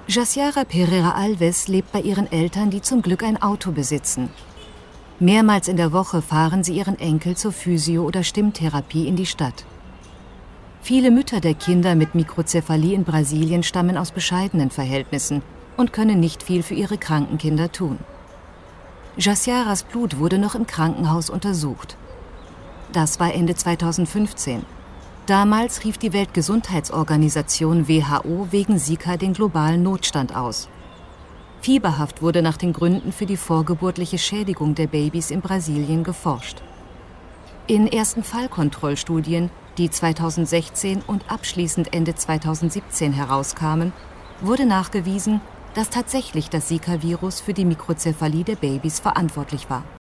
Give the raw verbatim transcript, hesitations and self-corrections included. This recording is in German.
Jaciara Pereira Alves lebt bei ihren Eltern, die zum Glück ein Auto besitzen. Mehrmals in der Woche fahren sie ihren Enkel zur Physio- oder Stimmtherapie in die Stadt. Viele Mütter der Kinder mit Mikrozephalie in Brasilien stammen aus bescheidenen Verhältnissen und können nicht viel für ihre kranken Kinder tun. Jaciaras Blut wurde noch im Krankenhaus untersucht. Das war Ende zweitausendfünfzehn. Damals rief die Weltgesundheitsorganisation W H O wegen Zika den globalen Notstand aus. Fieberhaft wurde nach den Gründen für die vorgeburtliche Schädigung der Babys in Brasilien geforscht. In ersten Fallkontrollstudien, die zweitausendsechzehn und abschließend Ende zweitausendsiebzehn herauskamen, wurde nachgewiesen, dass tatsächlich das Zika-Virus für die Mikrozephalie der Babys verantwortlich war.